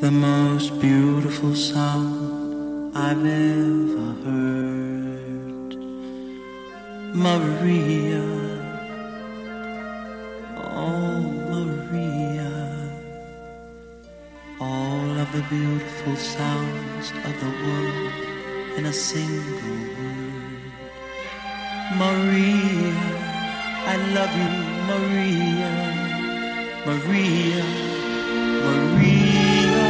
the most beautiful sound I've ever heard. Maria, oh Maria, all of the beautiful sounds of the world in a single word. Maria, I love you, Maria, Maria, Maria.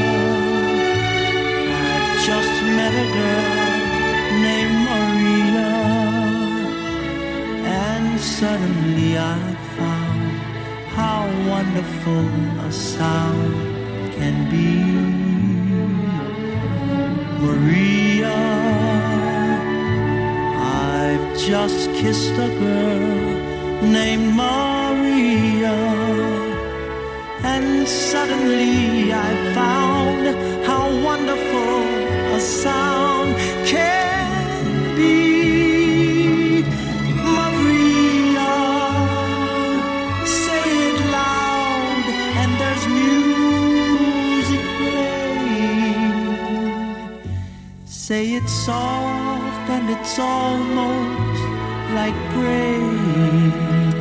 I've just met a girl named Maria, and suddenly I found how wonderful a sound can be. Maria, I've just kissed a girl named Maria, and suddenly I found how wonderful a sound can be. Maria, say it loud and there's music playing. Say it soft and it's almost like praying.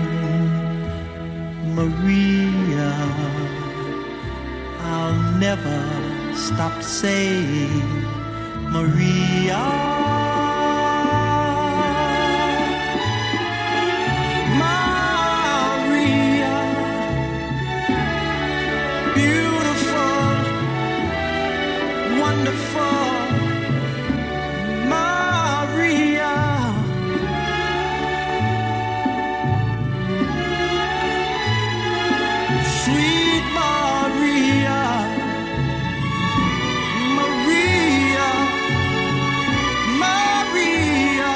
Maria, I'll never stop saying Maria. Maria, beautiful, wonderful. Maria, sweet Maria, Maria, Maria,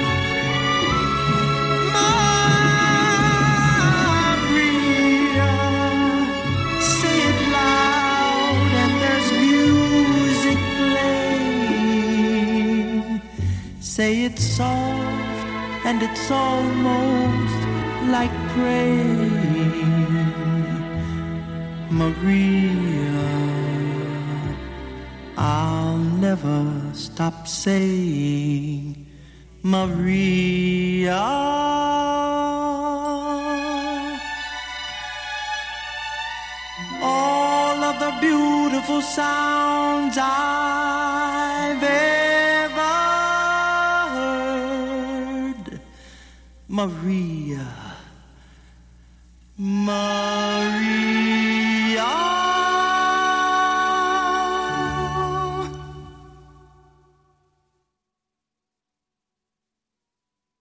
Maria. Say it loud and there's music playing. Say it soft and it's almost like praying. Maria, I'll never stop saying Maria. All of the beautiful sounds I've ever heard. Maria, Maria.